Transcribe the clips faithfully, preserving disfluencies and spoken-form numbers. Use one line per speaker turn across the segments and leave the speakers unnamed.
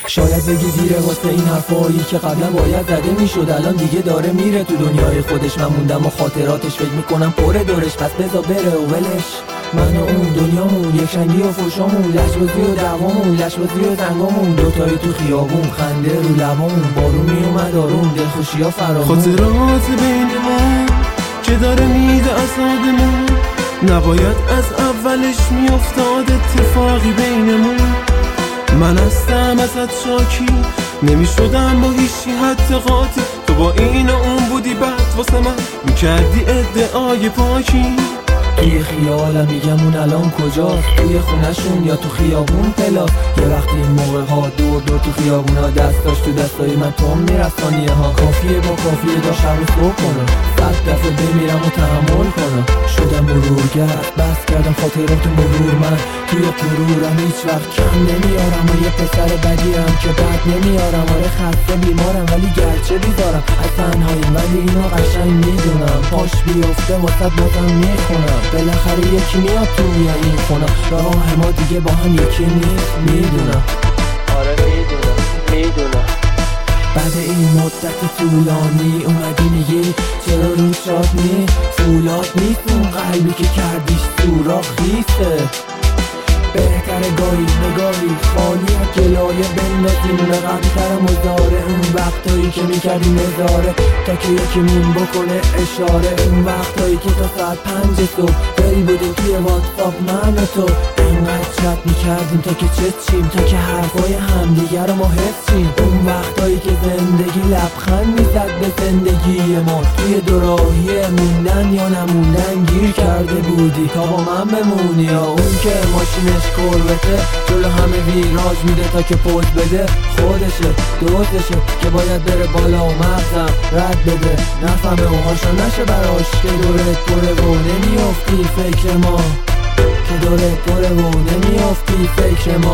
شاید بگی دیره واسه این حرفایی که قبلا باید زده میشد، الان دیگه داره میره تو دنیای خودش. من موندم و خاطراتش فکر میکنم پر دورش، پس بذار بره و ولش. من و اون دنیامون یک رنگی و فوشامون، لشبازی و دعوامون، لشبازی و زنگامون، دوتایی تو خیابون، خنده رو لبامون، بارون میومد آروم، دلخوشی ها فرامون.
خاطرات بینمون که داره میده عذابمون، نباید از اولش میافتاد اتفاقی بینمون. من هستم ازت شاکی، نمیشدم با هیچی حتی قاطی. تو با این و اون بودی بعد واسه من میکردی ادعای پاکی.
توی خیالم میگم اون الان کجاست، توی خونشون یا تو خیابون پلاس. یه وقتی این موقع ها دور دور تو خیابون ها دستاش تو دستای من تو میرسانیه ها. کافیه با کافیه دا شب و صبح کنم، صد دفعه بمیرم و تحمل کنم. شدم مرورگر، بس کردم خاطرات مرور. من توی غرورم هیچ وقت کم نمیارم و یه پسر بدیم که بد نمیارم. آره خسته بیمارم ولی گرچه بیدارم از تنهاییم، ولی اینو قشنگ میدونم. پاش بیفته واسه بازم میخونم، بالاخره یکی میاد توی این خونه. راه ما دیگه با هم یکی نیست، میدونم.
آره میدونم میدونم.
بعد این مدت طولانی اومدی میگی چرا رو شاد نی فولاد نیست اون قلبی که کردیش سوراخ خیسته. بهتره گاهی نگاهی خالی از گلایه بندازیم به قبلتر مزاره. اون وقتایی که میکردیم نظاره تا که یکیمون بکنه اشاره. اون وقتایی که تا ساعت پنج صبح دل بودیم توی واتساپ من و تو، انقدر چت میکردیم تا که چه چیم، تا که حرفای همدیگر رو ما حسیم. اون وقتایی که زندگی لبخند میزد به زندگی ما، توی دوراهی موندن یا نموندن گیر کرده بودی تا با من بمونی. یا اون که ماشینش کربته جلو همه ویراج میده تا که پوز بده. خودشه دوستشه که باید بره بالا و مغزم رد بده، نفهمه و هاشا نشه براش که دورت پره و نمیافتی فکر ما، که دورت پره و نمیافتی فکر ما.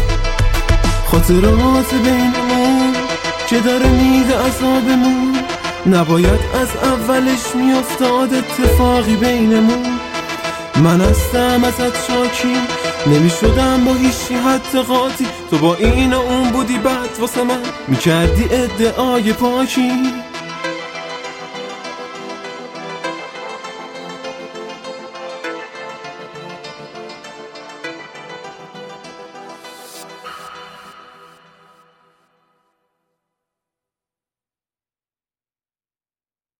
خاطرات بینمون که داره میده عذابمون، نباید از اولش میافتاد اتفاقی بینمون. من هستم ازت شاکی، نمیشدم با هیچی حتی قاطی. تو با این و اون بودی بعد واسه من میکردی ادعای پاکی.